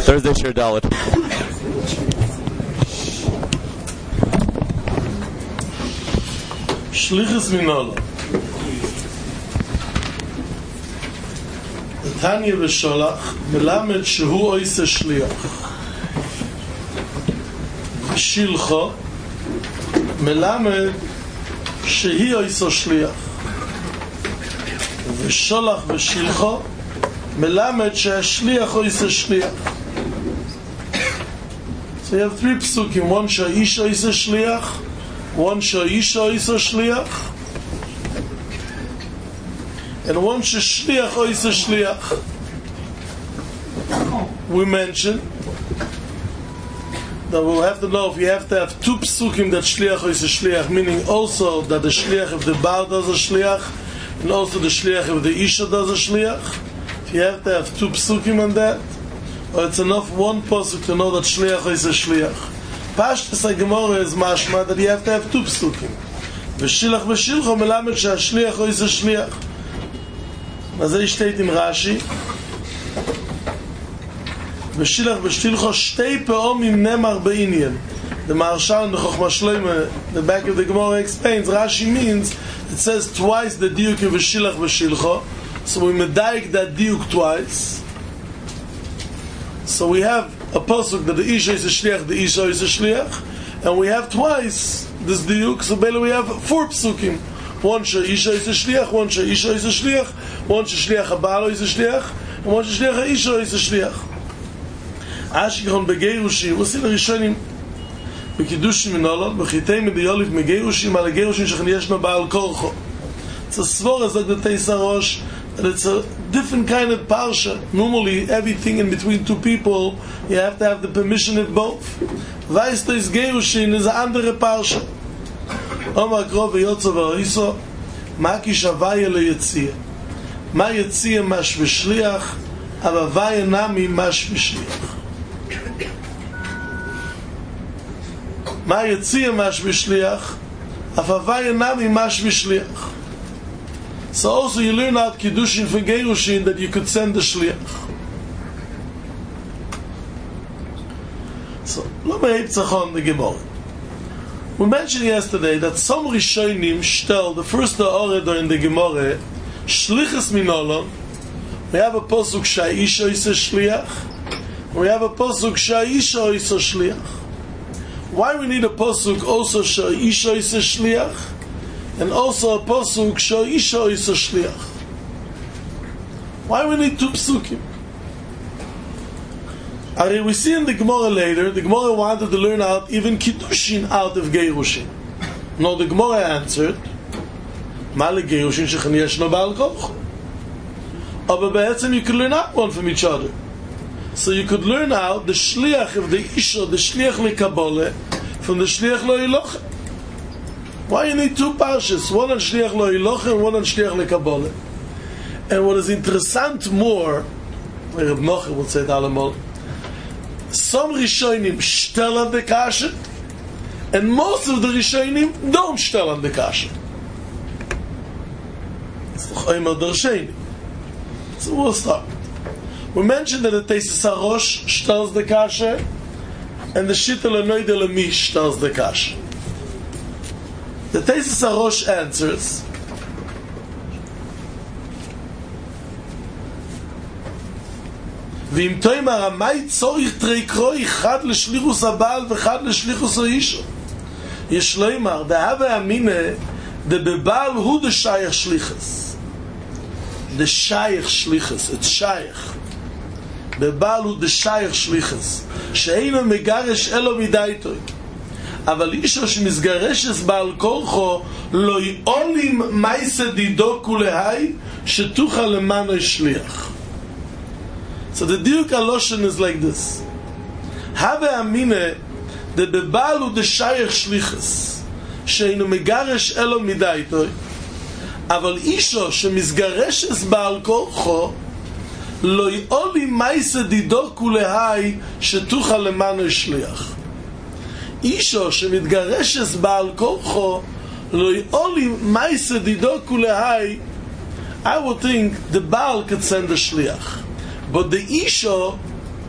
Thursday Shir Dalit. Shlichus Minol. Tanya v'Sholach melamed shehu oise shliach. Shilcho melamed shehi oise shliach. V'Sholach v'Shilcho melamed she'ashliach oise shliach. So you have three psukim. One she'ish oise shliach, one she'ish oise shliach, and one shliach oise shliach. We mentioned that we'll have to know if you have to have two psukim that shliach oise shliach, meaning also that the shliach of the Baal does a shliach, and also the shliach of the Isha does a shliach. If you have to have two psukim on that, or it's enough one pasuk to know that shliach oise shliach. Pashtus HaGemara is mashma that you have to have two psukim. V'shilach v'shilcho melamed she'ashliach oise shliach. Mazei steht im Rashi. V'shilach v'shilcho shtei pe'omim nemar be'inyan. The Maharshal in the Chochma Shloimeh, the back of the Gemara explains, Rashi means, it says twice the diuk of v'shilach v'shilcho, so we medayik that diuk twice. So we have a pasuk that the Isha is a shliach, the Isha is a shliach, and we have twice this diuk, so basically we have four psukim. One she'isha is a shliach, one she'isha is a shliach, one she'shliach ha'balo is a shliach, and one she'shliach ha'isha is a shliach. Ashichon begerushim, we'll see the Rishonim, bekidushim minolot, bechitei mediyolif megerushim, ale gerushim shechan yeshno ba'al korcho. It's a svor, as like the Teis HaRosh, and it's a different kind of parsha. Normally, everything in between two people, you have to have the permission of both. Vaistais gerushin is a andere parsha. Omar krov v'yotzav ha'oriso, ma ki shavaya le'yetzia. Ma yetzia mash v'shliach, ava vaya nami mash v'shliach. Ma yetzia mash v'shliach, ava vaya nami mash v'shliach. So also you learn out Kiddushin for Gerushin that you could send the Shliach. So, lo me'iptzachon the Gemara. We mentioned yesterday that some Rishonim shtel, the first order in the Gemara, Shlichus Minolon, we have a posuk Sha'isha is a Shliach, we have a posuk Sha'isha is a Shliach. Why we need a posuk also Sha'isha is a Shliach? And also a pasuk she'isha is a shliach. Why we need two psukim? We see in the Gemara later, the Gemara wanted to learn out even Kiddushin out of Gerushin. No, the Gemara answered, Male Gerushin shechan yeshno ba'al korcho. But be'etzem you could learn out one from each other. So you could learn out the shliach of the Isha, the shliach le'kabole, from the shliach lo'ilochem. Why you need two parshas? One on Shliach Lo Iloch and one on Shliach LeKabbalah. And what is interessant more, Reb Nocher will say it allemal, some Rishonim shtel on the kasha, and most of the Rishonim don't shtel on the kasha. It's the Choymer Darsheni. So we'll start. We mentioned that the Teis HaRosh shtels the kasha, and the Shittel HaNoidel HaMish shtels the kasha. The Teis HaRosh answers, ואם תאמר המאי צורך תריקרוי אחד לשליחוס הבעל ואחד לשליחוס האישה. יש לומר, דהווה אמינא דבבעל הוא דשייך שליחס. דשייך שליחס, את שייך. בבעל הוא דשייך שליחס. שאינו מגרש אלו מדייתוי. אבל אישה שמסגרשת בעל כורחו לא יעולים מייסה דידו כולהי שתוכל למנו שליח. So the diuk aloshen is like this. Have amine the bebalu the shayach shlichus sheinu megaresh elo midaitoy aval isho shemizgareshes baal korcho lo yoli maise dido kulehai shetuchal lemano shliach. Isho shemizgareshes baal korcho lo yoli maise dido kulehai. I would think the baal could send a shliach. But the Isha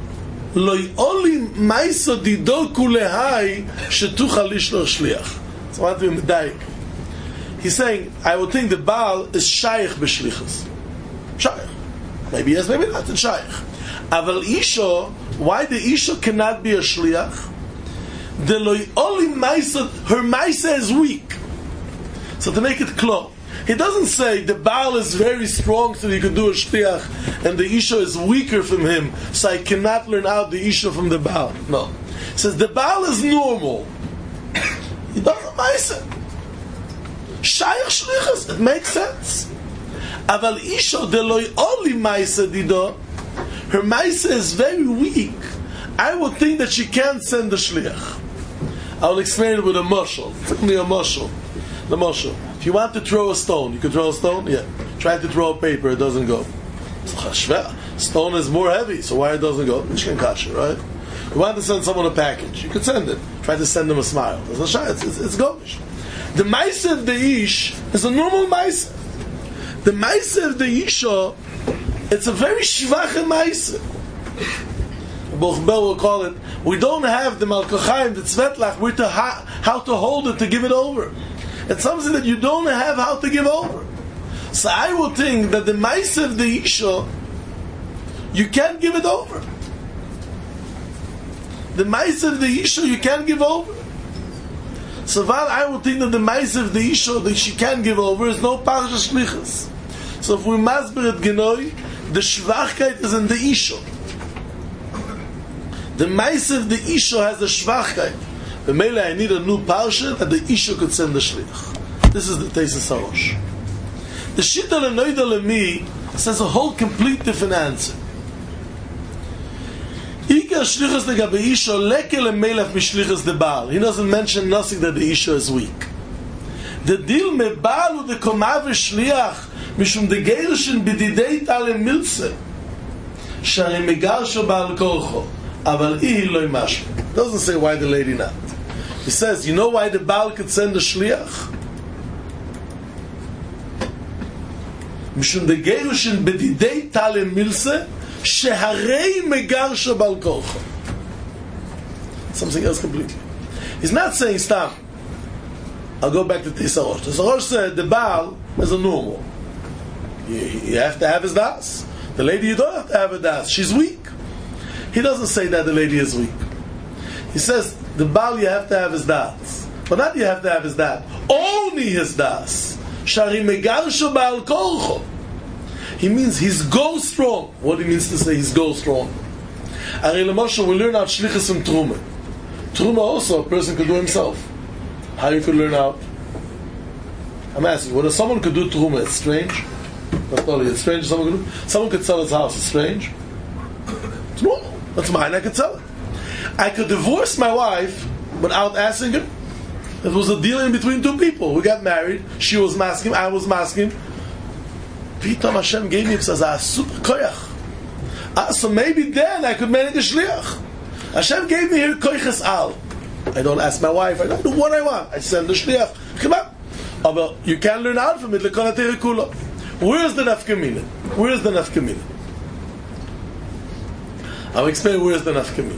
Loi olim maiso dido kulehai shetuchal lishloch shliach. So I want to be medayik. He's saying, I would think the Baal is shaykh b'shlichus. Shaykh. Maybe yes, maybe not. It's shaykh. Aval Isha, why the Isha cannot be a shliach? The loi olim maiso, her maisa is weak. So to make it clear, he doesn't say the Baal is very strong so he could do a shliach and the Isha is weaker from him so I cannot learn out the Isha from the Baal. No. He says the Baal is normal. He doesn't maisa. Shayach shlichus, it makes sense. Aval Isha de loy only maisa dido, her maisa is very weak. I would think that she can't send the shliach. I will explain it with a mushal. Give me a mushal. The mushal. If you want to throw a stone, you can throw a stone? Yeah. Try to throw a paper, it doesn't go. Stone is more heavy, so why it doesn't go? Mishkan kasha, right? You want to send someone a package, you could send it. Try to send them a smile. It's gomish. The Maisa of the Ish is a normal Maisa. The Maisa of the Isha, it's a very shvache Maisa. Bochbel will call it, we don't have the Malkochaim, the Tzvetlach, we're to how to hold it, to give it over. It's something that you don't have how to give over. So I would think that the Maisa of the Isha, you can't give it over. The Maisa of the Isha, you can't give over. So while I would think that the Maisa of the Isha that she can give over is no Parasha Shlichus. So if we masber it genoi, the Shvachkeit is in the Isha. The Maisa of the Isha has the Shvachkeit. The Mele, I need a new Parsha that the Isha could send the Shlich. This is the Tesis Harosh. The Shita L'Noida L'mi says a whole complete different answer. He doesn't mention nothing that the Isha is weak. The deal me Baal the Komav Shliach mishum de Gershin b'didei Tale Milze Shari Megar Shobal Korcho Aval Ihi Loi Mashma. Doesn't say why the lady not. He says, you know why the Baal could send the Shliach? Mishum de Gershin b'didei Tale Milze Sheharei Megar Shobal Korcho. Something else completely. He's not saying stop. I'll go back to Tisarosh. Tisarosh said the Baal is a normal. You have to have his das. The lady, you don't have to have a das. She's weak. He doesn't say that the lady is weak. He says the Baal you have to have his das. But not you have to have his das. Only his das. Shari Megar Shobal Korcho. He means he's go strong. What he means to say he's go strong. Ari Lamosha will learn out Shlichus and Truma. Truma also a person could do himself. How you could learn out? I'm asking, whether someone could do Truma, it's strange. Not only it's strange, someone could sell his house, it's strange. It's normal. That's mine, I could sell it. I could divorce my wife without asking her. It was a deal in between two people. We got married, she was masking, I was masking. Pitam Hashem gave me, says, super koyach. So maybe then I could manage the shliach. Hashem gave me here koyches al. I don't ask my wife. I don't do what I want. I send the shliach. Come on. But you can learn out from it. Where's the nafkamina? Where's the nafkamina? I'll explain where's the nafkamina.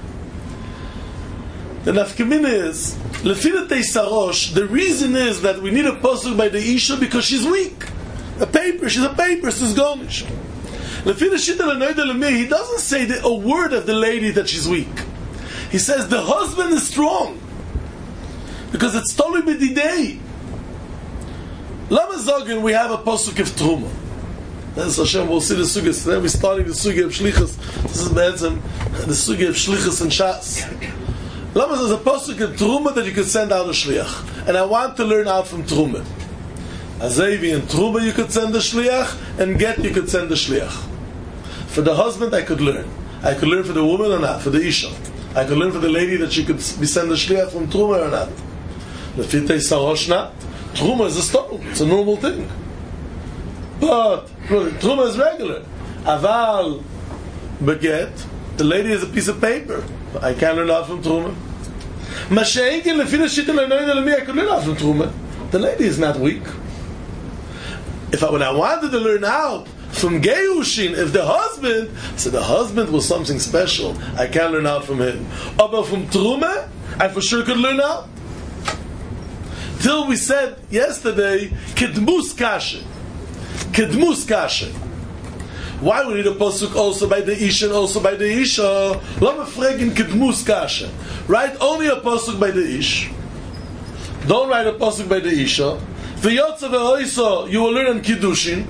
The nafkamina is Lefila Teisarosh. The reason is that we need a pasuk by the Isha because she's weak. She's a paper. She's garnish. He doesn't say a word of the lady that she's weak. He says the husband is strong because it's totally b'didei. Lama Zogin, we have a pasuk of Truma. That's Hashem. We'll see the sugis. Then we're starting the sugi of shlichus. This is the sugi of shlichus and shas. Lama says a pasuk of Truma that you can send out a shliach, and I want to learn out from Truma. Azevi and Truma you could send the shliach, and Get you could send the shliach. For the husband I could learn. I could learn for the woman or not, for the Isha. I could learn for the lady that she could be sent the shliach from Truma or not. The Fitei Sarosh not. Truma is a stone. It's a normal thing. But Truma is regular. Aval Beget, the lady is a piece of paper. I can't learn out from Truma. Masha'egin lefina shitin le'noyin, I could learn out from Truma. The lady is not weak. When I wanted to learn out From Gerushin, if the husband, so the husband was something special, I can't learn out from him. But from Truma, I for sure could learn out. Till we said yesterday, Kedmus Kasha. Kedmus Kasha. Why we need a pasuk also by the Isha and also by the Isha? Lama fragen Kedmus Kasha. Write only a pasuk by the Ish. Don't write a pasuk by the Isha. V'yotza v'hoisa, you will learn in Kiddushin.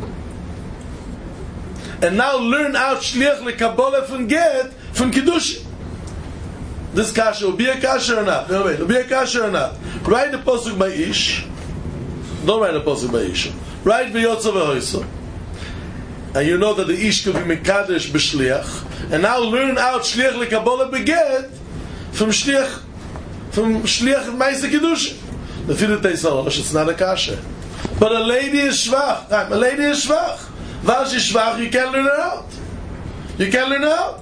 And now learn out Shliach leKabbalah from Get from Kiddushin. This kasha will be a kasha or not? No, wait, will be a kasha or not? Write the pasuk by Ish. Don't write the pasuk by Ish. Write v'yotza v'hoisa. And you know that the Ish could be Mekadesh b'Shliach. And now learn out Shliach leKabbalah beget from Shliach Maisa Kiddushin. The Fidat Teisalosh, it's not a kasha. But a lady is shvach. A lady is shvach. While she's shvach, you can't learn her out. You can't learn her out.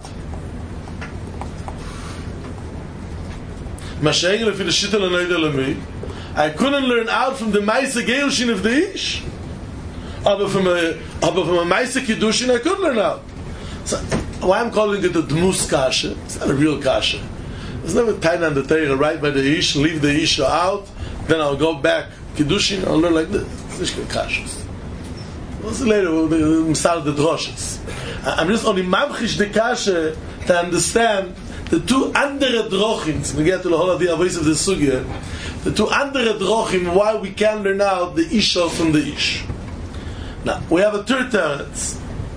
Masha'egel for the Shittel and Oida Lemi. I couldn't learn out from the Maisa Gerushin of the Ish. But from a Maisa Kiddushin, I could learn out. So, why I'm calling it a Dmus Kasha? It's not a real Kasha. There's never time on the Torah, right by the Ish, leave the Ish out, then I'll go back Kiddushin, I'll learn like this. It's not Kashas. What's later? We'll start the droshes. I'm just only mamchish the kasha to understand the two andere drochim. We get to the whole idea of the sugya. The two andere drochim why we can learn out the isha from the ish. Now we have a third teretz,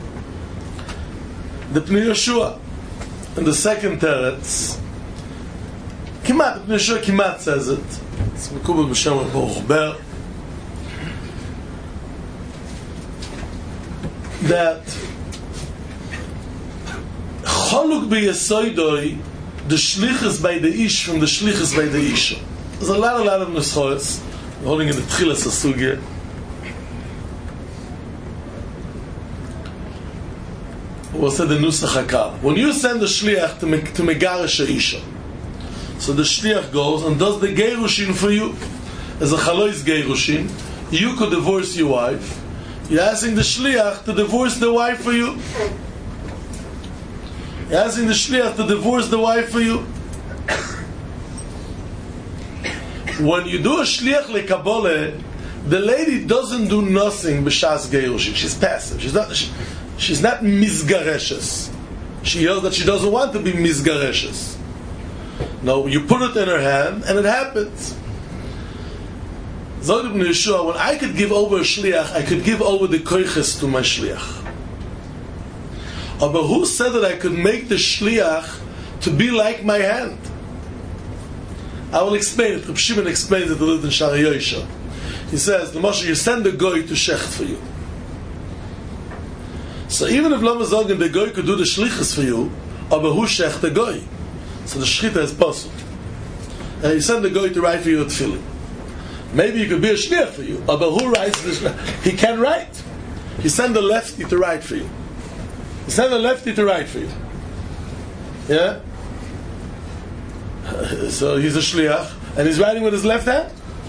the Pnei Yehoshua, and the second teretz. Kimat Pnei Yehoshua Kimat says it. It's Mekubel b'Shem Baruch Ber. That Choluk b'Yesoidoi, the shlichus by the ish from the shlichus by the isha. There's a lot of nuschois holding in the tchilas asugya. We'll say the nusach hakar. When you send the shliach to megarish a isha, so the shliach goes and does the gerushin for you. As a chalois gerushin, you could divorce your wife. You're asking the shliach to divorce the wife for you. You're asking the shliach to divorce the wife for you. When you do a shliach leKabbalah, the lady doesn't do nothing b'shas gerushin. She's passive. She's not mizgareshes. She yells that she doesn't want to be mizgareshes. No, you put it in her hand and it happens. Zod ibn Yehoshua, when I could give over a shliach, I could give over the koiches to my shliach. But who said that I could make the shliach to be like my hand? I will explain it. Reb Shimon explains it a little in Shari Yosha. He says, the Moshe, you send the goy to shecht for you. So even if Lama Zogan, the goy could do the shlichus for you, but who shecht the goy? So the shchita is possible. And you send the goy to write for you at tefillin. Maybe he could be a shliach for you. But who writes this? He can write. He send the lefty to write for you. He send the lefty to write for you. Yeah? So he's a shliach, and he's writing with his left hand?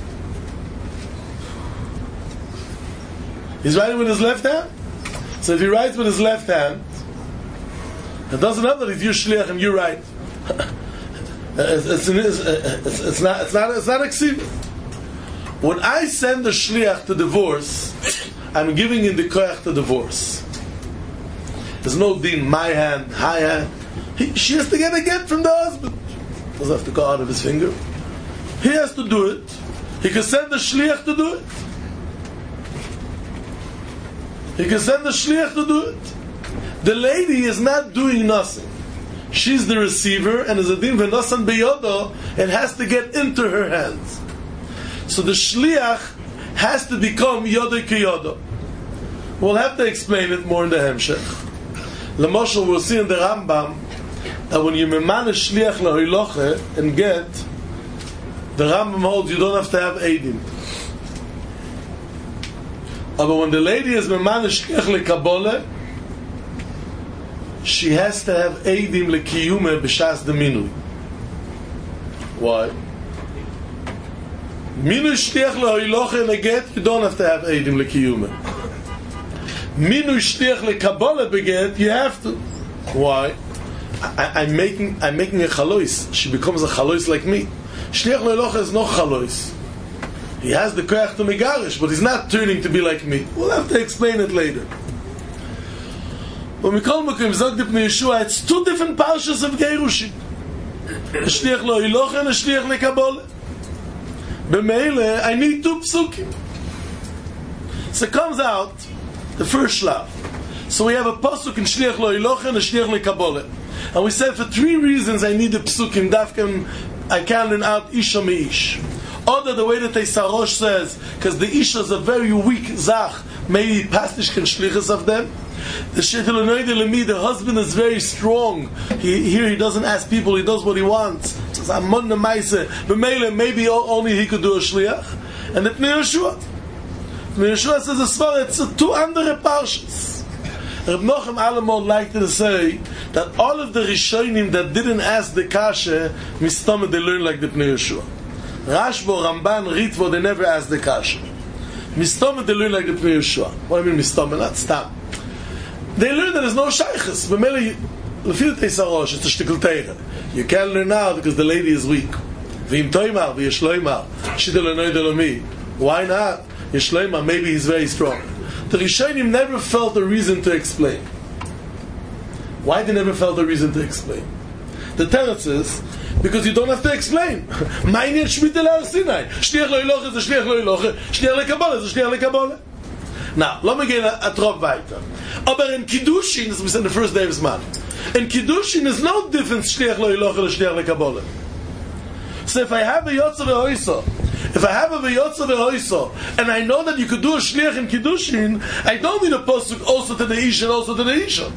He's writing with his left hand? So if he writes with his left hand, it doesn't matter that he's your shliach and you write. It's not exceeded. When I send the shliach to divorce, I'm giving him the koyach to divorce. There's no din, my hand, high hand. She has to get a get from the husband. Doesn't have to go out of his finger. He has to do it. He can send the shliach to do it. He can send the shliach to do it. The lady is not doing nothing. She's the receiver, and as a din v'nosan beyodo, it has to get into her hands. So the shliach has to become yodo kiyodo. We'll have to explain it more in the hemshech. L'moshel, we'll see in the Rambam that when you meman a shliach lahiloche and get, the Rambam holds you don't have to have eidim. But when the lady is meman a shliach leKabbalah, she has to have eidim lekiyume b'shas the minui. Why? Minui shliach lahiloche and a get, you don't have to have eidim lekiyume. Minu shliach lekabala beget, you have to. Why? I'm making a chalois. She becomes a chalois like me. Shliach le'ilocha is no chalois. He has the koyach to megarish, but he's not turning to be like me. We'll have to explain it later. When we call Mekim Zog Dipnei Yeshua, it's two different parshas of Gerushin. A shliach le'ilocha and a shliach lekabala. B'meile, I need two psukim. So it comes out the first shlav. So we have a pasuk in shliach le'ilocha and a shliach lekabala. And we said for three reasons I need the psukim. Dafkan, I can't learn out isha meish. Other the way that the Sarosh says, because the isha is a very weak zach, maybe pastish can shlichus of them. The the husband is very strong. He doesn't ask people, he does what he wants. Says Amon Maise, but maybe only he could do a shliach. And the Pnei Yeshua. Pnei Yeshua says as far it's two andere parshas. Reb Nochem Alamon liked to say that all of the Rishonim that didn't ask the kasha, mistama they learn like the Pnei Yeshua. Rashbo, Ramban, Ritvo, they never asked the kasha. Mistama they learn like the Pnei Yeshua. What do I mean mistama? Not stam. They learn that there's no shaykhs. B'mele, lefil teisarosh, it's a shtickle teira. You can't learn now because the lady is weak. V'im toimar, v'yeshloimar, shidel enoy delomi. Why not? Yeshloimar, maybe he's very strong. The Rishonim never felt a reason to explain. Why they never felt a reason to explain? The teretz is, because you don't have to explain. Ma'inyan shmita le'ar Sinai. Shliach le'ilocha is a shliach le'ilocha, shliach le'kabala is a shliach le'kabala. Now, let me get a trop weiter. Aber in Kiddushin, as we said the first day of Zman, in Kiddushin is no difference shliach le'ilocha or shliach le'kabala. So if I have a yotza ve'oisa, and I know that you could do a shliach in Kiddushin, I don't need a pasuk also to the Isha and also to the Isha.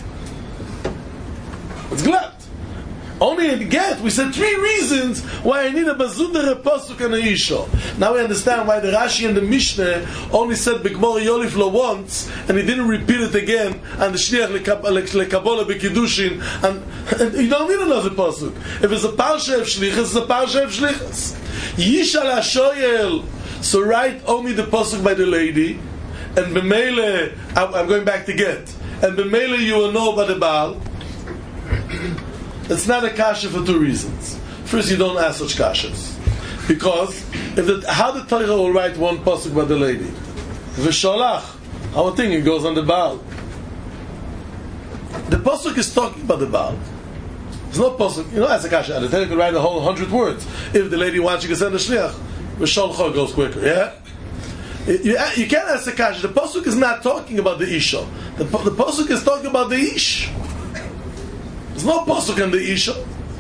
It's glad. Only in Get, we said three reasons why I need a bazudere pasuk and a Isha. Now we understand why the Rashi and the Mishnah only said B'Gmor Yoliflo once, and he didn't repeat it again, and the Shliach Lekabbalah B'Kiddushin, and you don't need another pasuk. If it's a Parsha of Shlichus, it's a Parsha of Shlichus. Yishal HaShoyel, so write only the pasuk by the lady, and B'Meile, I'm going back to Get, and B'Meile you will know about the Baal. It's not a kasha for two reasons. First, you don't ask such kashas. Because, how the Torah will write one pasuk by the lady? V'sholach. Our thing, it goes on the Baal. The pasuk is talking about the Baal. There's no pasuk. You know, as a kasha, the Torah could write a whole 100 words. If the lady wants, you can send a shliach. V'sholcha goes quicker, yeah? You can't ask a kasha. The pasuk is not talking about the Isha. The pasuk is talking about the Ish. There's no pasuk in the Isha.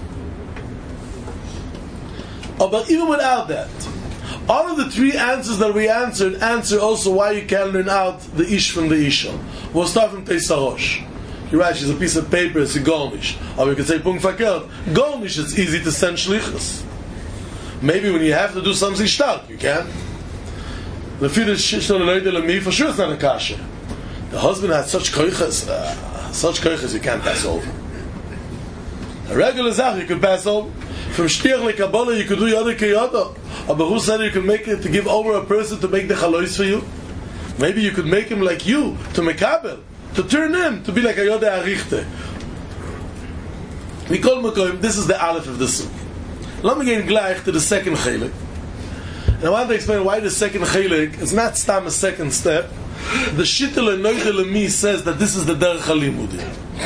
But even without that, all of the three answers that we answer also why you can learn out the Ish from the Isha. We'll start from Teisarosh. You write, she's a piece of paper, it's a Golnish. Or we can say, Pung Fakert. Golnish, it's easy to send shlichus. Maybe when you have to do something stark, you can. The Fidish for sure it's not a kasha. The husband had such koiches you can't pass over. A regular zach you could pass over. From shtiach lekabala you could do yada kiyada. But who said you could make it to give over a person to make the chalois for you? Maybe you could make him like you, to mekabel, to turn him, to be like a yada arichte. We call Mekoim, this is the aleph of the sugi. Let me get gleich to the second chelik. And I want to explain why the second chelik is not stam a second step. The Shittel and Noichel Mi says that this is the Derech HaLimudi.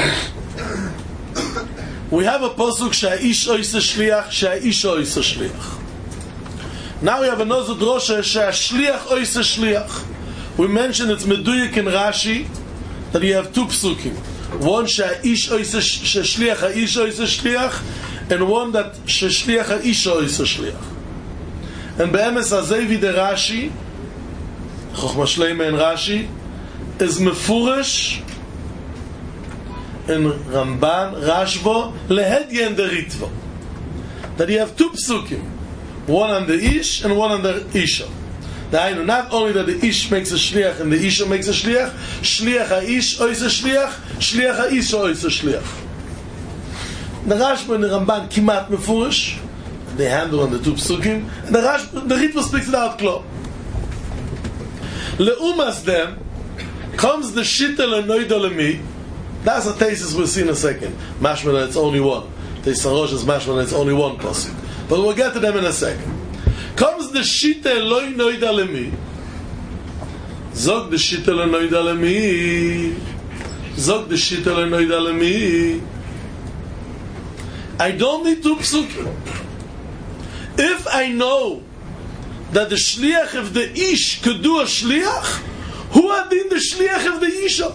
We have a pasuk She'ish Oise Shliach, She'ish Oise Shliach. Now we have another drosha She'ashliach Oise Shliach. We mentioned it's Meduyik in Rashi that you have two psukim. One She'ish Oise Shliach, Ha'ish Oise Shliach, and one that She'shliach Ha'ish Oise Shliach. And Be'emes Azevi de Rashi, Chochma Shleima in Rashi, is Mefurish in Ramban, Rashbo, Lehedye and the Ritva. That you have two psukim, one on the Ish and one on the Isha. Not only that the Ish makes a shliach and the Isha makes a shliach, shliach ha-Ish ois a shliach, shliach ha-Isha ois a shliach. The Rashbo and the Ramban kimat Mefurish, they handle on the two psukim, and the Ritva speaks it out clear. Leumas them, Comes the Shittel and Noida Lemi. That's a thesis we'll see in a second. Mashman, it's only one. Teisarosh is Mashman, it's only one pasuk. But we'll get to them in a second. Comes the Shittel Loi Noida Lemi. Zog the Shittel and Noida Lemi. Zog the Shittel and Noida Lemi. I don't need two psukim. If I know that the shliach of the ish could do a shliach, who adin the shliach of the isha?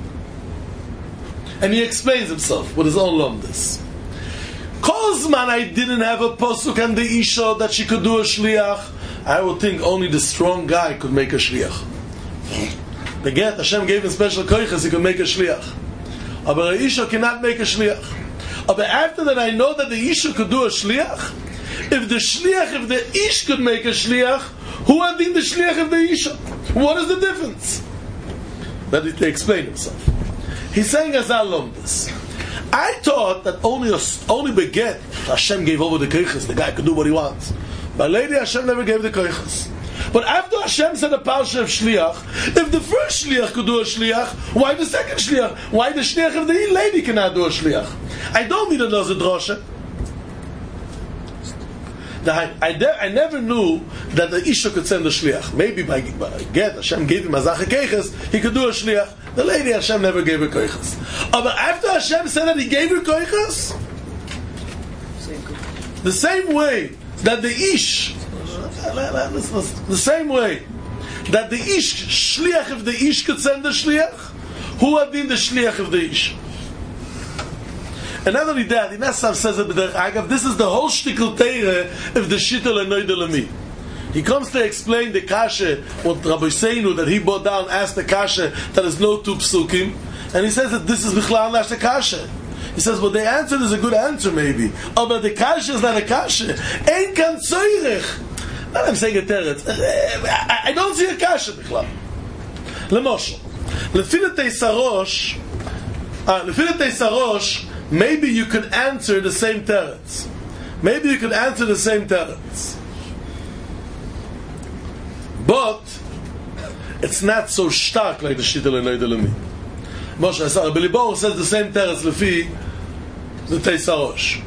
And he explains himself with his own lomdus. Kozman, I didn't have a posuk and the isha that she could do a shliach. I would think only the strong guy could make a shliach. The get Hashem gave him special koiches, he could make a shliach. But the isha cannot make a shliach. But after that, I know that the isha could do a shliach. If the shliach of the ish could make a shliach, who adin the shliach of the isha? What is the difference? That he to explain himself. He's saying as I learned this. I thought that only beget Hashem gave over the koiches. The guy could do what he wants. But lady, Hashem never gave the koiches. But after Hashem said a parsha of shliach, if the first shliach could do a shliach, why the second shliach? Why the shliach of the lady cannot do a shliach? I don't need another drosha. I never knew that the Isha could send a shliach. Maybe by get Hashem gave him azach keiches, he could do a shliach. The lady Hashem never gave her keiches. But after Hashem said that he gave her keiches, the same way that the Ish, the same way that the Ish shliach of the Ish could send a shliach, who had been the shliach of the Ish? And not only that, the Nassau says that this is the whole shtickle teire of the Shittel and Noida Lemi. He comes to explain the kasha, what Rabbi Seinu that he brought down, asked the kasha that is no two psukim, and he says that this is bichlal nash the kasha. He says, well, the answer is a good answer maybe, but the kasha is not a kasha. Ein kan tzoyrech. Not I'm saying a teretz. I don't see a kasha bichlal. Lemoshel, lefilet teisarosh, maybe you could answer the same teretz. Maybe you could answer the same teretz. But it's not so stark like the Shittel and Noida Lemi. Moshe, Rabbi Libo says the same teretz lefi the Teisarosh.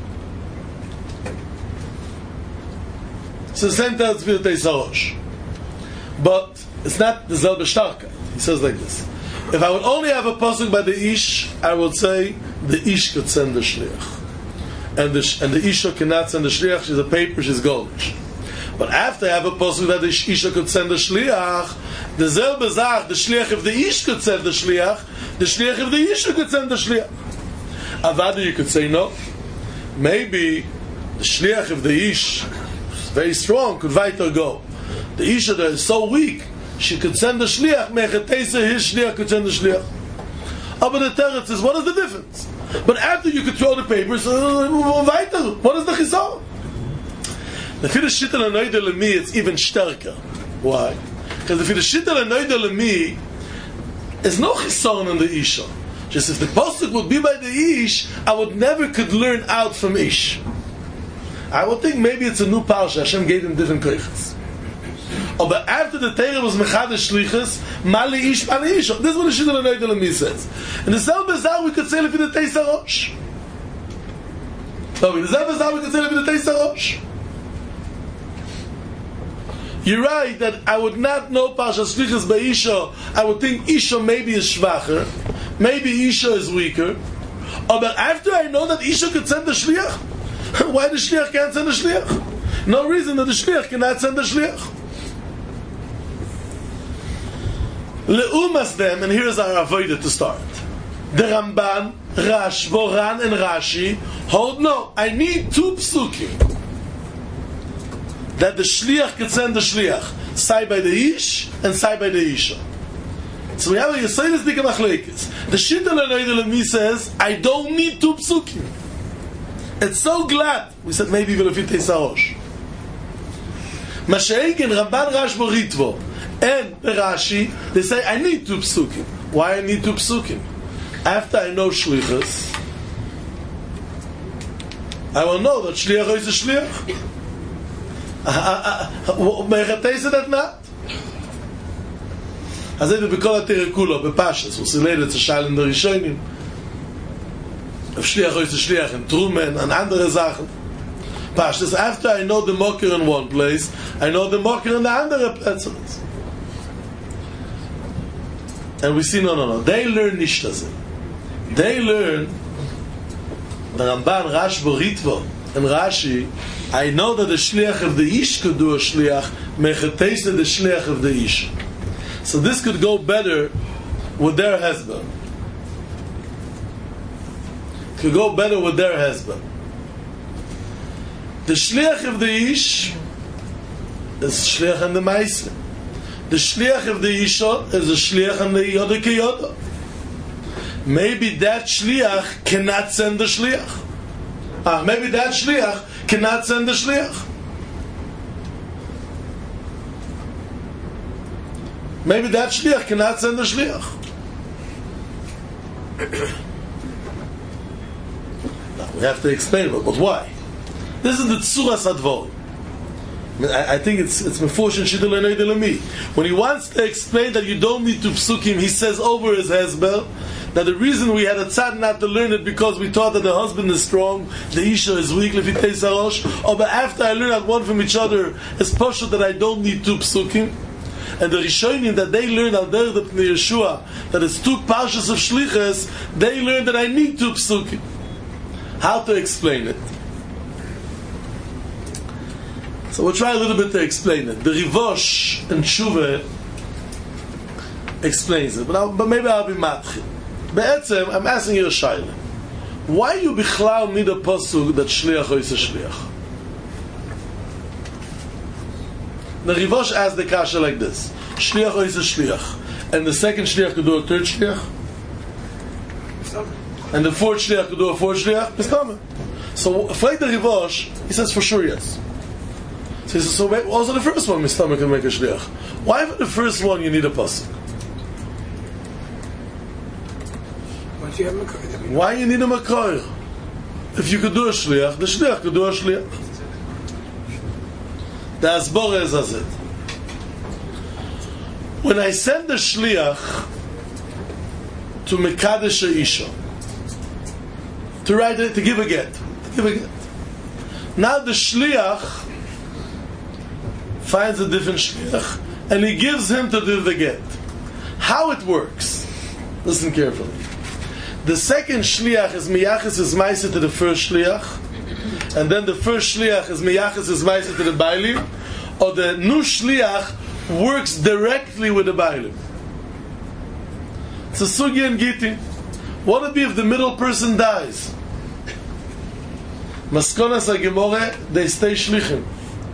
It's the same teretz lefi the Teisarosh. But it's not the Zelbe Starka. He says like this. If I would only have a pasuk by the Ish, I would say the Ish could send the shliach, and the Isha cannot send the shliach. She's a paper, she's goldish. But after I have a pasuk that the Isha could send the shliach, the Zel Bezach, the shliach of the Ish could send the shliach of the Isha could send the shliach. Avada, you could say no. Maybe the shliach of the Ish, very strong, could weiter go. The Isha that is so weak, she could send the shliach, mechatesa, his shliach could send the shliach. But the teretz says, what is the difference? But after you could throw the papers, what is the chizor? If it is Shittel and Noida Lemi, it's even stärker. Why? Because if it is Shittel and Noida Lemi, there's no chizor on the Isha. Just if the pasuk would be by the Ish, I would never could learn out from Ish. I would think maybe it's a new parsha. Hashem gave him different koiches. But after the Torah was Mechadish Shlichus, Mali Ish, Mali Ish. This is what the Shittel and Noida Lemi says. And the Zel Bezar we could say lefi the Teisarosh. The Zel Bezar we could say lefi the Teisarosh. You're right that I would not know Parsha Shlichus by Isha. I would think Isha maybe is schwacher, maybe Isha is weaker. But after I know that Isha could send the Shliach, why the Shliach can't send the Shliach? No reason that the Shliach cannot send the Shliach. Leumas them, and here is our avodah to start. The Ramban, Rashboran, and Rashi hold no. I need two psukim that the shliach could send the shliach, say by the ish and say by the isha. So we have a Yisraelis Dika Machlekes. The Shittel and Noida Lemi says, I don't need two psukim. It's so glad. We said maybe even if it is Sarosh. Mashiach and Ramban Rashbo Ritvo and Rashi, they say, I need two psukim. Why I need two psukim? After I know shlichus, I will know that shliach is a shliach. May I say that not? as it b'kol ha'terekula, b'pashas, was related to Shail in the Rishonim, of Shliach ois Shliach and Truman, and andere Sachen. Pashas, after I know the mocker in one place, I know the mocker in the andere places. And we see, no. They learn nishtazim. They learn the Ramban, Rashba, Ritva, and Rashi. I know that the shliach of the ish could do a shliach, mechatesa the shliach of the ish. So this could go better with their husband. Could go better with their husband. The shliach of the ish is shliach and the ma'aseh. The shliach of the isha is a shliach and the yoda keyoda. Maybe that shliach cannot send the shliach. Maybe that shliach cannot send the shliach. Maybe that shliach cannot send the shliach. Now we have to explain it, but why? This is the tzuras advor. I think it's meforshim shidul enei. When he wants to explain that you don't need to psukim, he says over his hezber that the reason we had a tzad not to learn it because we thought that the husband is strong, the isha is weak, lefitei sarosh, or but after I learn that one from each other, it's poshut that I don't need two psukim. And the Rishonim that they learn al derech the Pnei Yeshua that it's two parshas of shlichus, they learn that I need two psukim. How to explain it? So we'll try a little bit to explain it. The Rivosh and Tshuva explains it, but maybe I'll be matchil. Be'etzem, I'm asking you a shayla. Why you bichlal need a pasuk that shliach ois a shliach? The Rivosh asked the kasha like this: shliach ois a shliach, and the second shliach could do a third shliach, and the fourth shliach could do a fourth shliach. So, afraid the Rivosh, he says for sure yes. So he says, so also the first one, Mistama can make a shliach. Why for the first one you need a pasuk? Why you need a makor? If you could do a shliach, the shliach could do a shliach. The asbora is as it. When I send the shliach to mekadesh isha, to write it, to give a get, now the shliach finds a different shliach and he gives him to do the get. How it works? Listen carefully. The second shliach is miyachas is ma'aseh to the first shliach, and then the first shliach is miyachas is ma'aseh to the bailim, or the new shliach works directly with the bailim. It's a sugya and giti. What would it be if the middle person dies? Maskonas HaGemorah, they stay shlichim.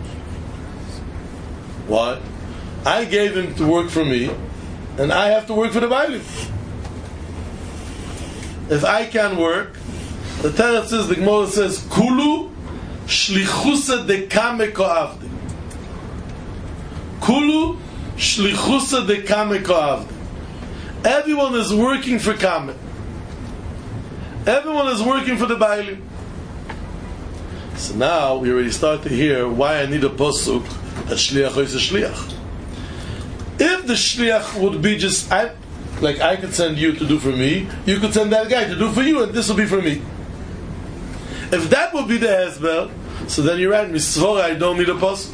Why? I gave him to work for me, and I have to work for the bailim. If I can work, the Torah says, the Gemara says, Kulu shlichusa de kame ko'avdi. Kulu shlichusa de kame ko'avdi. Everyone is working for kame. Everyone is working for the bailim. So now we already start to hear why I need a posuk that shliach is a shliach. If the shliach would be just like I could send you to do for me, you could send that guy to do for you, and this will be for me. If that would be the hezber, so then you're right, misvora, I don't need a pasuk.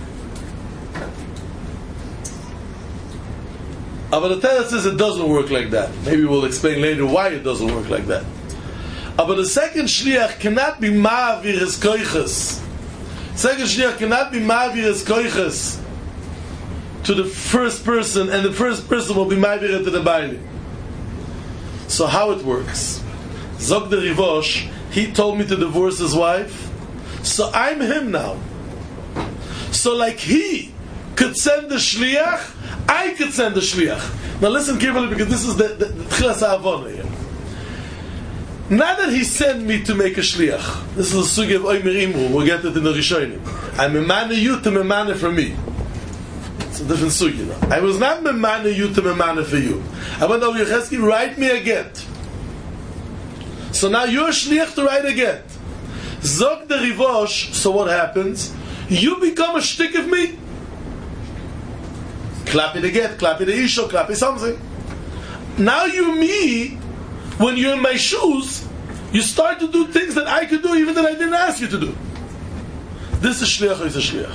But the Torah says it doesn't work like that. Maybe we'll explain later why it doesn't work like that. But the second shliach cannot be ma'avir his koiches. Second shliach cannot be ma'avir his koiches to the first person, and the first person will be ma'avir to the bailim. So how it works? Zog the Rivosh, he told me to divorce his wife, so I'm him now. So like he could send the shliach, I could send the shliach. Now listen carefully, because this is the tchilas ha'avona here. Not that he sent me to make a shliach. This is a sugi of Omer Imru. We'll get it in the Rishonim. I memane you to memane for me. It's a different sugi now. I was not memane you to memane for you. I went over Yechesky, write me a get. So now you're a shliach to write a get. Zog the Rivosh, so what happens? You become a shtick of me. Klapi the get, klapi the isho, klapi something. Now you, me, when you're in my shoes, you start to do things that I could do even that I didn't ask you to do. This is shliach or is a shliach?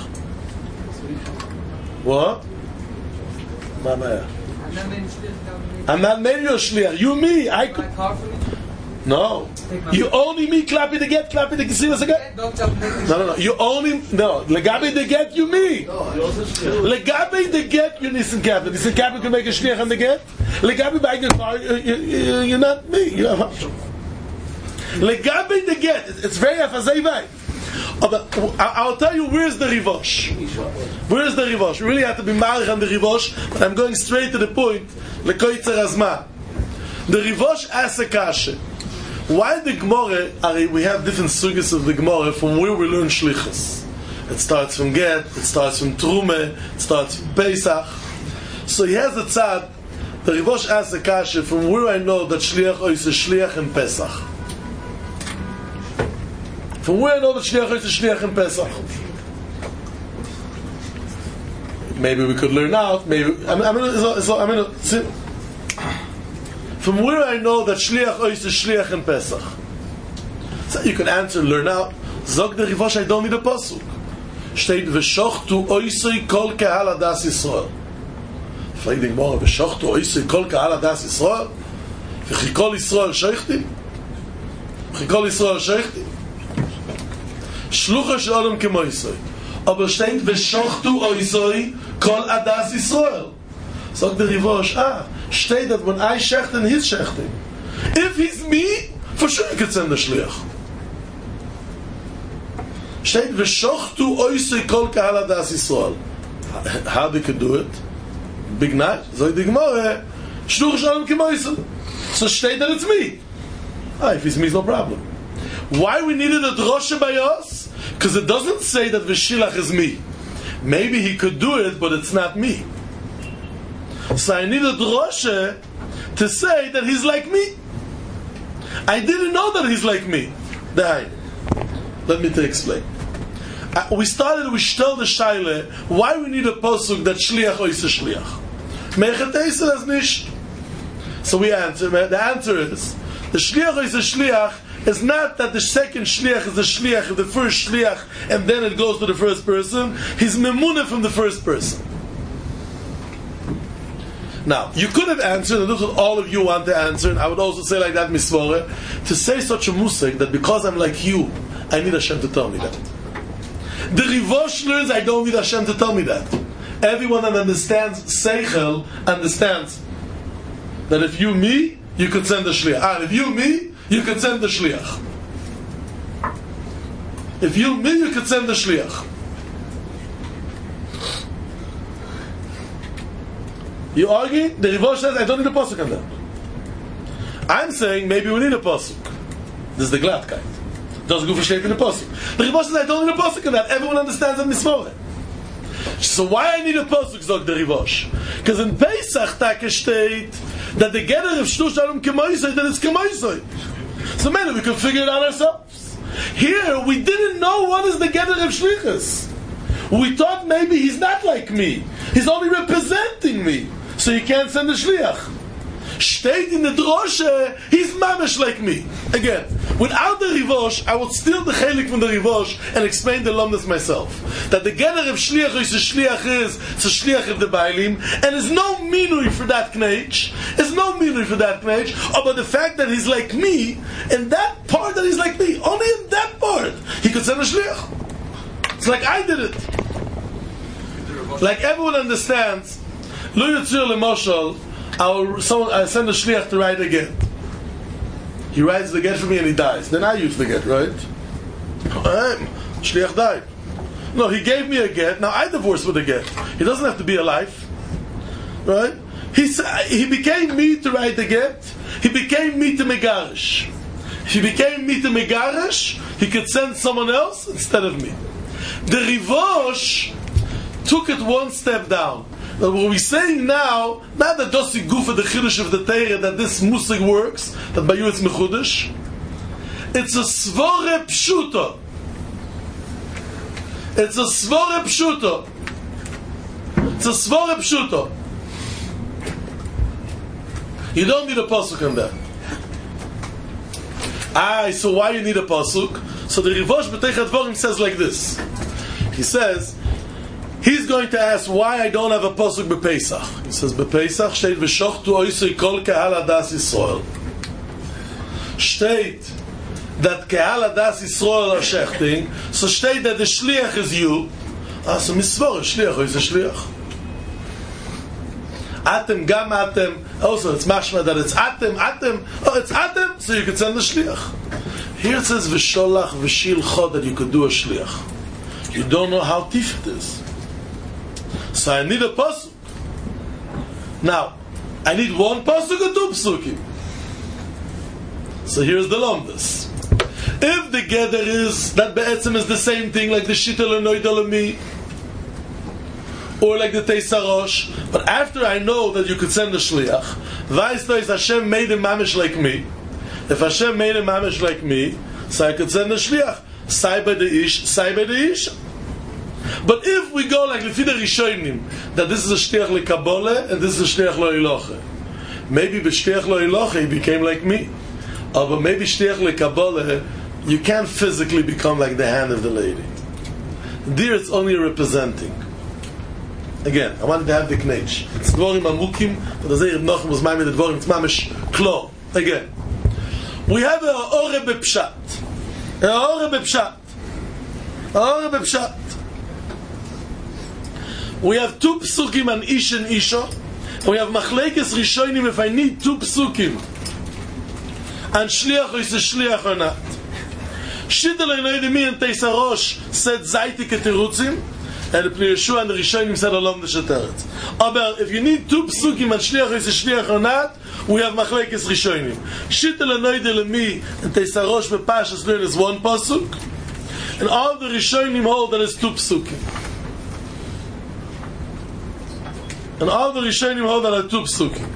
What? I'm not made you a shliach. You, me, I could. No. You only me clapping the get, clapping the see us again? No. You only Legabe the get, you me. Legabe the get, you listen captain. Listen captain can make a shliach on the get. Legabe by the car, you're not me. Legabe the get. It's very afazei vai. I'll tell you where's the Rivosh. Where's the Rivosh? We really have to be married on the Rivosh, but I'm going straight to the point. Lekoitzer azma. The Rivosh asks a kasha. Why the Gemara? We have different sugas of the Gemara from where we learn shlichus. It starts from get, it starts from trume, it starts from Pesach. So he has a tzad. The Rivosh asks a kasha from where I know that shliach is a shliach in Pesach. From where I know that shliach is a shliach in Pesach. Maybe we could learn out. Maybe from where I know that shliach is a shliach in Pesach. So you can answer, learn out. Zog the Rivosh, I don't need a pasuk. Steht v'shochtu oisei kol kahal adas Yisrael. Fragt die Gemara, v'shochtu oisei kol kahal adas Yisrael. V'chikol Yisrael sheichti. V'chikol Yisrael sheichti. Shlucha shel Adam kemo Yisrael. Aber steht v'shochtu oisei kol adas Yisrael. Zog the Rivosh, steht that when I shechten, he's shechting. If he's me, for sure you could send the shliach. Steht v'shochtu oisei kol kahal adas Yisrael. How they could do it? Big night. So the Gemara, shluch shalom kemo Yisrael. So steht that it's me. If it's me, it's no problem. Why we needed a drosha by us? Because it doesn't say that v'shilach is me. Maybe he could do it, but it's not me. So I need a drosha to say that he's like me. I didn't know that he's like me. Let me explain. We started with shtel the shaila. Why we need a pasuk that shliach or is a shliach? Mechet eisel as nish. So we answer. The answer is the shliach or is a shliach is not that the second shliach is a shliach of the first shliach and then it goes to the first person. He's memuna from the first person. Now, you could have answered, and this is what all of you want to answer, and I would also say like that, Misvore, to say such a musik that because I'm like you, I need Hashem to tell me that. The Rivosh learns I don't need Hashem to tell me that. Everyone that understands Seichel understands that if you me, you could send the shliach. And if you me, you could send the shliach. If you me, you could send the shliach. You argue, the Rivosh says, I don't need a pasuk on that. I'm saying, maybe we need a pasuk. This is the glad kind. Doesn't go for shake in the pasuk. The Rivosh says, I don't need a pasuk on that. Everyone understands that mismore. So why I need a pasuk, zog the Rivosh? Because in Pesach, Taka state that the getter of Shluch Shalom Kemoisoi, that it's Kemoisoi. So maybe we could figure it out ourselves. Here, we didn't know what is the getter of Shlichus. We thought maybe he's not like me. He's only representing me. So you can't send the shliach. Steht in the droshe, he's mamish like me. Again, without the Rivosh, I would steal the chelik from the Rivosh and explain the lumnus myself. That the getter of shliach is a shliach of the bailim, and there's no minui for that knech. There's no minui for that knech. But the fact that he's like me, and that part that he's like me, only in that part, he could send a shliach. It's like I did it. Like everyone understands, Lo Yitzir L'Moshel, I send a shliach to write a get. He writes the get for me and he dies. Then I use the get, right? Shliach died. No, he gave me a get. Now I divorce with a get. He doesn't have to be alive, right? He became me to write the get. He became me to megarish. If he became me to megarish, he could send someone else instead of me. The Rivosh took it one step down. Now what we're saying now, not that Dossi Gufa the Chiddush of the Teire, that this musig works, that by you it's mechudesh. It's a svore pshuto. It's a svore pshuto. It's a svara pshuto. You don't need a pasuk in there. So why you need a pasuk? So the Rivosh B'Teichat Dvorim says like this. He says, he's going to ask why I don't have a pasuk b'Pesach. He says, b'Pesach shteit v'shochtu oisei kol kehal adas Yisrael. Shteit that kehal adas Yisrael are shechting. So shteit that the shliach is you. So misvor shliach is a shliach. Atem gam atem. Also, it's mashma that it's atem. Oh, it's atem. So you can send the shliach. Here it says v'sholach v'shilcha that you could do a shliach. You don't know how tif it is. So I need a pasuk. Now, I need one pasuk or two pasukim. So here's the lomdus. If the gather is that be'etzem is the same thing like the shittel and noidalami, or like the teisarosh, but after I know that you could send a shliach, v'aisno is Hashem made him mamish like me. If Hashem made him mamish like me, so I could send a shliach. Sai by the ish, sai by the ish. But if we go like Lefi the Rishonim, that this is a shliach lekabole and this is a shliach lo'iloche, maybe b'shliach lo'iloche he became like me. But maybe shliach lekabole, you can't physically become like the hand of the lady. There it's only representing. Again, I wanted to have the knech. It's dvorim amukim, but the Zeir Nochem was made with the dvorim. It's mamish klo. Again, we have a ore bepshat. A ore bepshat. A ore bepshat. We have two psukim on ish and isha. And we have machlekes rishonim if I need two psukim. And shliach is a shliach or not. Shittel Einoidemi and Teisarosh said Zaytik Eterutzim, and the Pnei Yeshua and the Rishonim said Olam Desheteret. But if you need two psukim and shliach is a shliach or not, we have machlekes rishonim. Shittel Einoidemi and Teisarosh bepashas learn is one pasuk, and all the rishonim hold that is two psukim. And all the rishonim hold that are two psukim.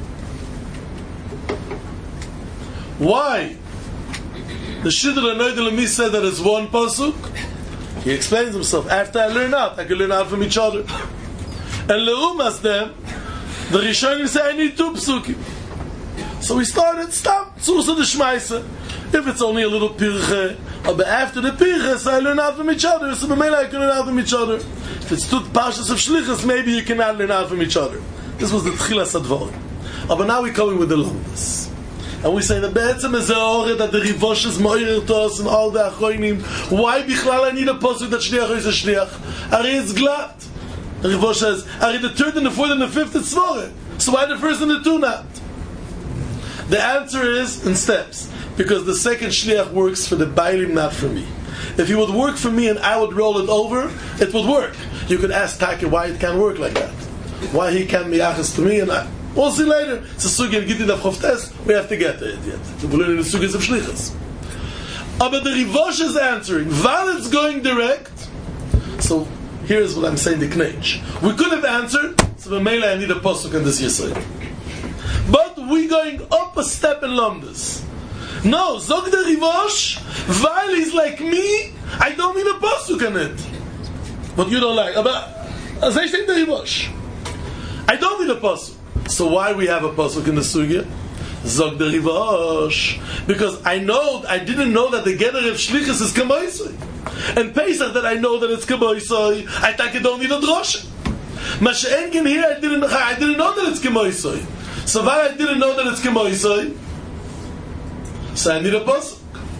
Why? The Shiddur Anoidel said that it's one pasuk. He explains himself. After I learn out, I can learn out from each other. And Leumas them, the Rishonim say I need two psukim. So we started stop Tzusa the Shmaisa. If it's only a little pirche, but after the pirche, so I learn out from each other. So maybe I can learn out from each other. If it's two pashas of shlichus, maybe you cannot learn out from each other. This was the Tchilas Advarim. But now we're coming with the longest. And we say the be'etzem is a ore that the Rivosh is moirer to us and all the Achroinim. Why bichlal I need a pasuk that shliach is a shliach? Ari it's glad. The Rivosh says, Ari the third and the fourth and the fifth it's svore. So why the first and the two not? The answer is in steps. Because the second shliach works for the Bailim, not for me. If he would work for me and I would roll it over, it would work. You could ask Taki why it can't work like that. Why he can't be achas to me and I... We'll see later. It's a sugi and gittin of choftes. We have to get to it yet. We're learning the sugis of shlichus. But the Rivosh is answering. While it's going direct. So here's what I'm saying. The knech. We could have answered. So the mele I need a pasuk in this yisrael. But we're going up a step in Lomdus. No, zog the Rivosh. While he's like me, I don't need a pasuk in it. But you don't like. But as I say the Rivosh, I don't need a pasuk. So why we have a pasuk in the sugya? Zog the Rivosh. Because I didn't know that the gather of shlichus is kamoisoi. And Pesach that I know that it's kamoisoi, I think I don't need a drosha. Masha'enkin here I didn't know that it's kamoisoi. So why I didn't know that it's kamoisoi? So I need a pasuk.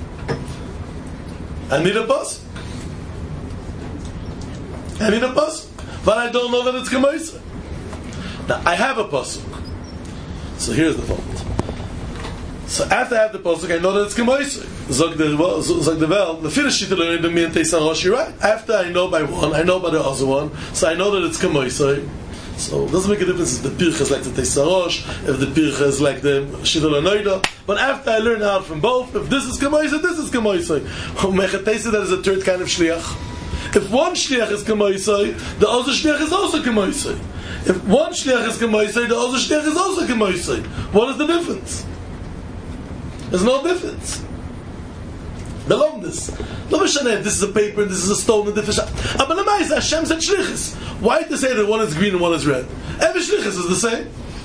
I need a pasuk. But I don't know that it's kamoisoi. Now, I have a pasuk. So here's the fault. So after I have the pasuk, I know that it's kemoisoi. Zog the vel, the finish to learn the me and Teisarosh, you're right. After I know by one, I know by the other one, so I know that it's kemoisoi. So it doesn't make a difference if the pircha is like the Teisarosh, if the pircha is like the Shidul Anoida. But after I learn out from both, if this is kemoisoi, this is kemoisoi. Mechatesi, that is a third kind of shliach. If one shliach is kemoisoi, the other shliach is also kemoisoi. If one shliach is kemoisoi, the other shliach is also kemoisoi. What is the difference? There's no difference. Belongs. No mishane, this is a paper and this is a stone and this is but the mais Hashem said shlichus. Why to say that one is green and one is red? Every shlichus is the same.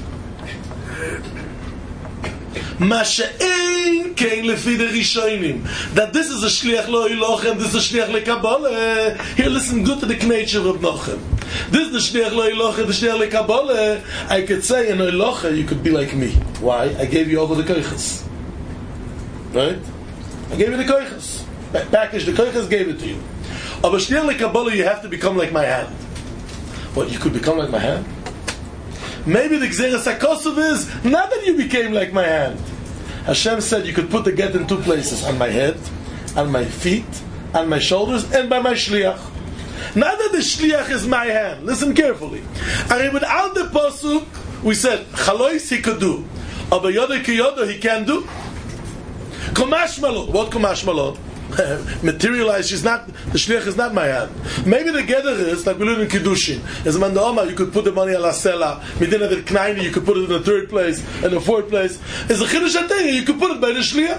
Masha'ein kein lefi the rishonim. That this is a shliach lo iloch and this is a shliach le kabbalah. Here, listen good to the nature of Nochem. This is the shliach lo iloch and the shliach le kabbalah. I could say in iloch you could be like me. Why? I gave you over the koiches. Right? I gave you the koiches. Package the koiches, gave it to you. Of a shliach le kabbalah you have to become like my hand. What, you could become like my hand? Maybe the Gzeres HaKosov is not that you became like my hand. Hashem said you could put the get in two places, on my head, on my feet, on my shoulders, and by my shliach. Not that the shliach is my hand. Listen carefully. And without the pasuk, we said chalois he could do, aber yoda ki yoda he can do. Komash malon. What komash malon? Materialize. She's not. The shliach is not my hand. Maybe the gather is like we learn in kiddushin. As man the Oma, you could put the money on la sela. Midina the knaini, you could put it in the third place and the fourth place. As a chiddush atayah, you could put it by the shliach.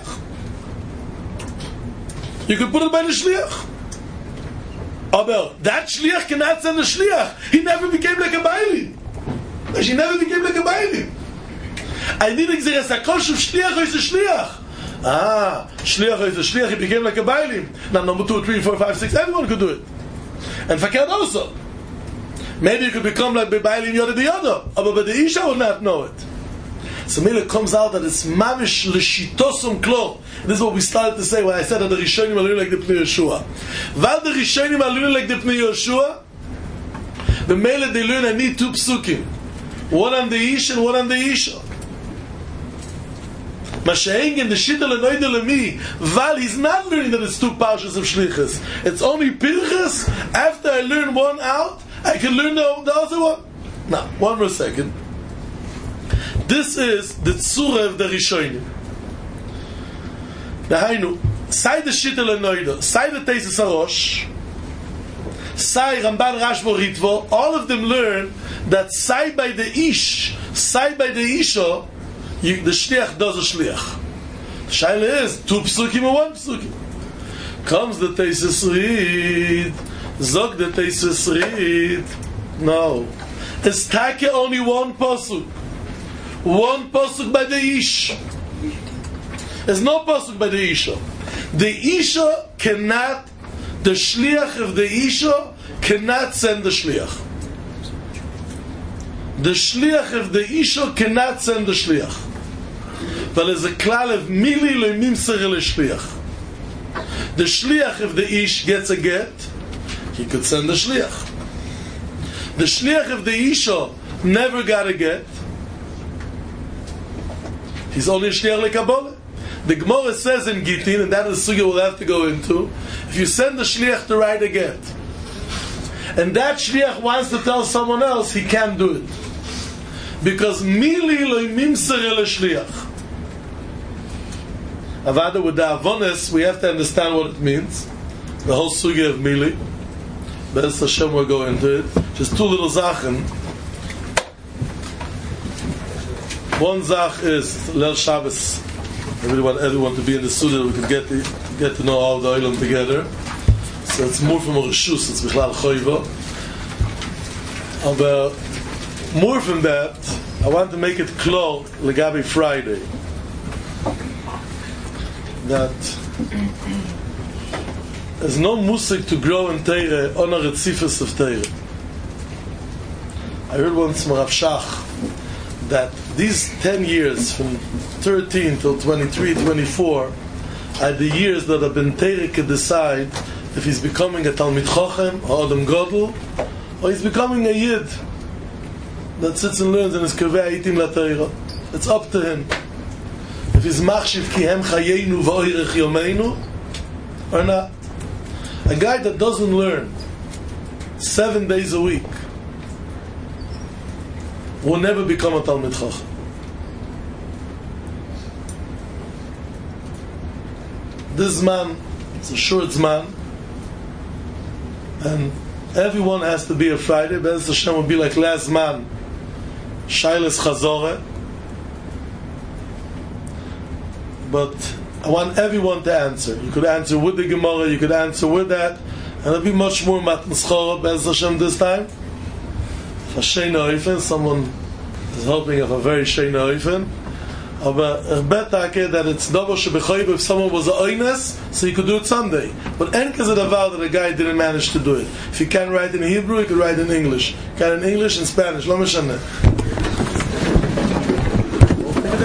You could put it by the shliach. Aber that shliach cannot send the shliach. He never became like a bailim. She never became like a bailim. I need to say as a kosh of shliach is a shliach. Shliach is a shliach, he became like a bailim. Now number 2, 3, 4, 5, 6, everyone could do it. And fakir also. Maybe you could become like bailim yoda the other, but the isha would not know it. So maybe it comes out that it's mamish l'shitosum klo. This is what we started to say when I said that the Rishonim are learning like the Pnei Yeshua. While the Rishonim are learning like the Pnei Yeshua, the mele they learn I need 2 psukim. One on the ish and one on the isha. Masha'eng in the Shittel and Oidel Lemi, while he's not learning that it's 2 parshas of Shlichus. It's only Pirchas. After I learn one out, I can learn the other one. Now, one more second. This is the Tzura of the Rishonim. Dahainu, say the Shittel and Oidel, say the Teisus HaRosh, say Ramban Rashbo Ritvo, all of them learn that say by the Ish, say by the Isha, the shliach does a shliach. The shaila is 2 psukim or 1 psukim. Comes the Teisus Rid, zog the Teisus Rid. No, it's take only 1 pasuk. 1 pasuk by the ish. There's no pasuk by the isha. The isha cannot. The shliach of the isha cannot send the shliach. The shliach of the isha cannot send the shliach. But there's a klal of mili lo mimser le shliach. The shliach of the ish gets a get, he could send the shliach. The shliach of the isha never got a get. He's only a shliach le kabbalah. The Gemara says in Gittin, and that is the sugya we'll have to go into, if you send the shliach to write a get, and that shliach wants to tell someone else, he can't do it. Because mili lo mimser le shliach. Avada with the avonis, we have to understand what it means. The whole sugya of mili. Be'ez Hashem will go into it. Just 2 little zachen. One zach is Leil Shabbos. I really want everyone to be in the suda that we can get to know all the oilam together. So it's more from a reshus, it's bichlal choiva. But more from that, I want to make it klor legabi Friday. That there's no musik to grow in Teire on a retzifus of Teire. I heard once from Rav Shach that these 10 years, from 13 till 23, 24, are the years that a Ben Teire can decide if he's becoming a Talmid Chochem, or Adam Godel, or he's becoming a Yid that sits and learns and is Kaveh Itim La Teira. It's up to him. If he's Machshiv Ki Hem Chayenu V'Oirech Yomeinu, or not. A guy that doesn't learn 7 days a week will never become a Talmid Chacham. This man, it's a short man, and everyone has to be a Friday. Be'ez Hashem will be like last man, Shailes Chazore. But I want everyone to answer. You could answer with the Gemara, you could answer with that, and it'll be much more Matan Schora Be'ez Hashem this time. For Sheina Oifen, someone is hoping of a very Sheina Oifen. But I bet that it's double shebechoyv if someone was a oines, so he could do it Sunday. But enk is a davar that a guy didn't manage to do it. If he can't write in Hebrew, he could write in English. Can in English and Spanish. Lo mishaneh.